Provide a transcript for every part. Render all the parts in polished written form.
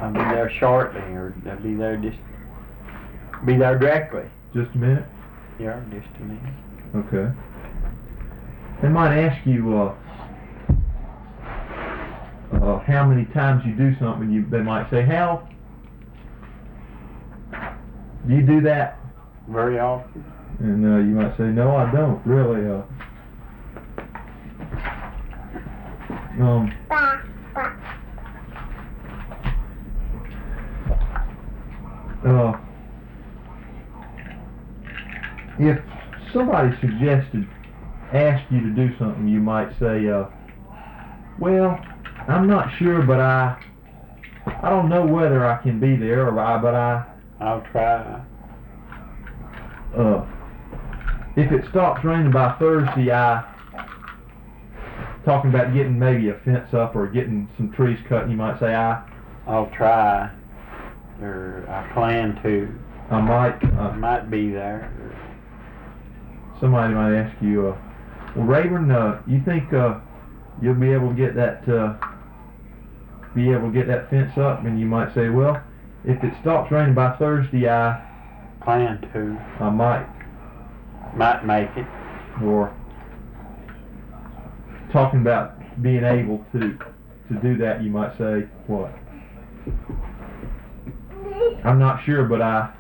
I'll be there shortly, or I'll be there directly. Just a minute? Yeah, just a minute. Okay. They might ask you how many times you do something. They might say, how do you do that? Very often. And you might say, no, I don't really. If somebody asked you to do something, you might say, well, I'm not sure, but I don't know whether I can be there, but I'll try. If it stops raining by Thursday, talking about getting maybe a fence up or getting some trees cut, and you might say, I'll try, or I plan to. I might be there. Somebody might ask you, well, Rayburn, you think you'll be able to get that fence up? And you might say, well, if it stops raining by Thursday, I plan to. I might make it. Or talking about being able to do that, you might say, what? I'm not sure, but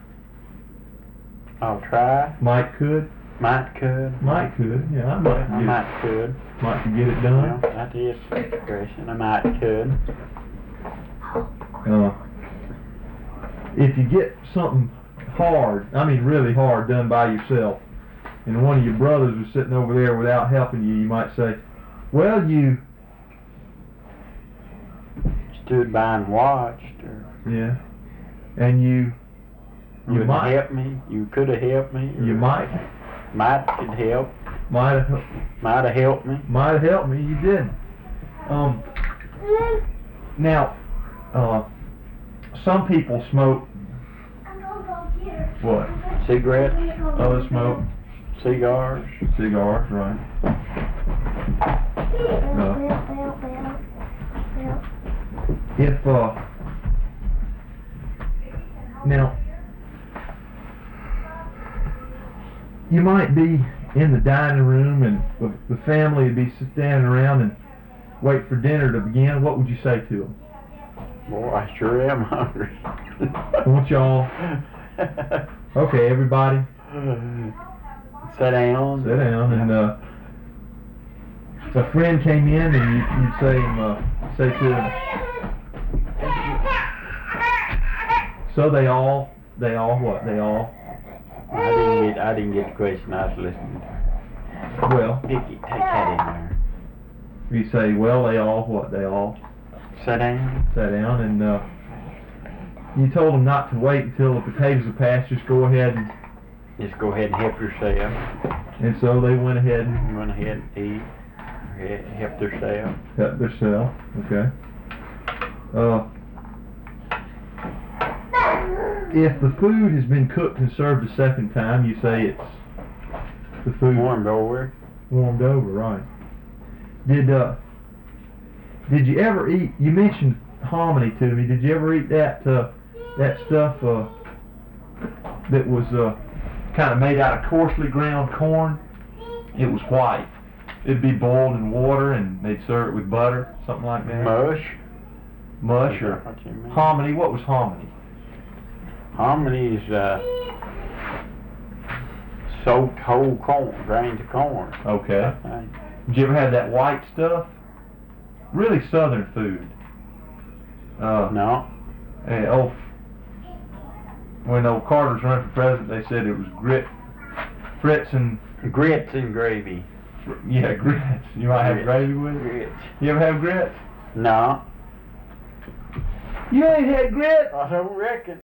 I'll try. Might could. Might could. Yeah, I might could. Might could get it done. Well, that is the expression. I might could. If you get something hard, really hard, done by yourself, and one of your brothers was sitting over there without helping you, you might say, well, you stood by and watched. Yeah. And you might help me. You could have helped me. You might could help. Might have helped me. Might have helped me. You didn't. Now, some people smoke. What? Cigarettes. Others smoke cigars. Cigars, right? If now, you might be in the dining room and the family would be standing around and wait for dinner to begin. What would you say to them? Boy, I sure am hungry. Won't y'all? Okay, everybody. Sit down. Sit down, and a friend came in, and you'd say to them. So they all what? They all. I didn't get the question. I was listening. Well, Dickie, take that in there. You say, well, they all what? They all. Sat down. Sat down, and you told them not to wait until the potatoes are passed. Just go ahead and help yourself. And so they went ahead and eat. Help themselves. Help themselves. Okay. If the food has been cooked and served a second time, you say it's the food warmed over. Warmed over, right? Did you ever eat? You mentioned hominy to me. Did you ever eat that stuff that was kind of made out of coarsely ground corn? It was white. It'd be boiled in water, and they'd serve it with butter, something like that. Mush or hominy. What was hominy? Hominy is soaked whole corn, grains of corn. Okay. Did you ever have that white stuff? Really southern food. No. When old Carter's running for president, they said it was grits and gravy. Yeah, grits. You might have gravy with it? Grits. You ever have grits? No. You ain't had grits? I don't reckon.